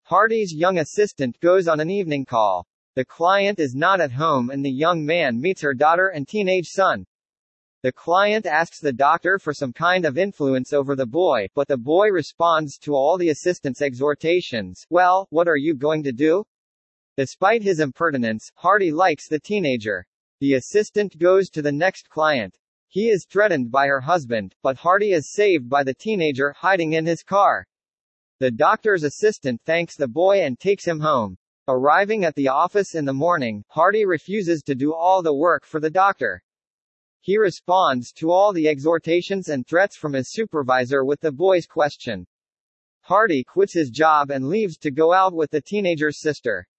Hardy's young assistant goes on an evening call. The client is not at home and the young man meets her daughter and teenage son. The client asks the doctor for some kind of influence over the boy, but the boy responds to all the assistant's exhortations. Well, what are you going to do? Despite his impertinence, Hardy likes the teenager. The assistant goes to the next client. He is threatened by her husband, but Hardy is saved by the teenager hiding in his car. The doctor's assistant thanks the boy and takes him home. Arriving at the office in the morning, Hardy refuses to do all the work for the doctor. He responds to all the exhortations and threats from his supervisor with the boy's question. Hardy quits his job and leaves to go out with the teenager's sister.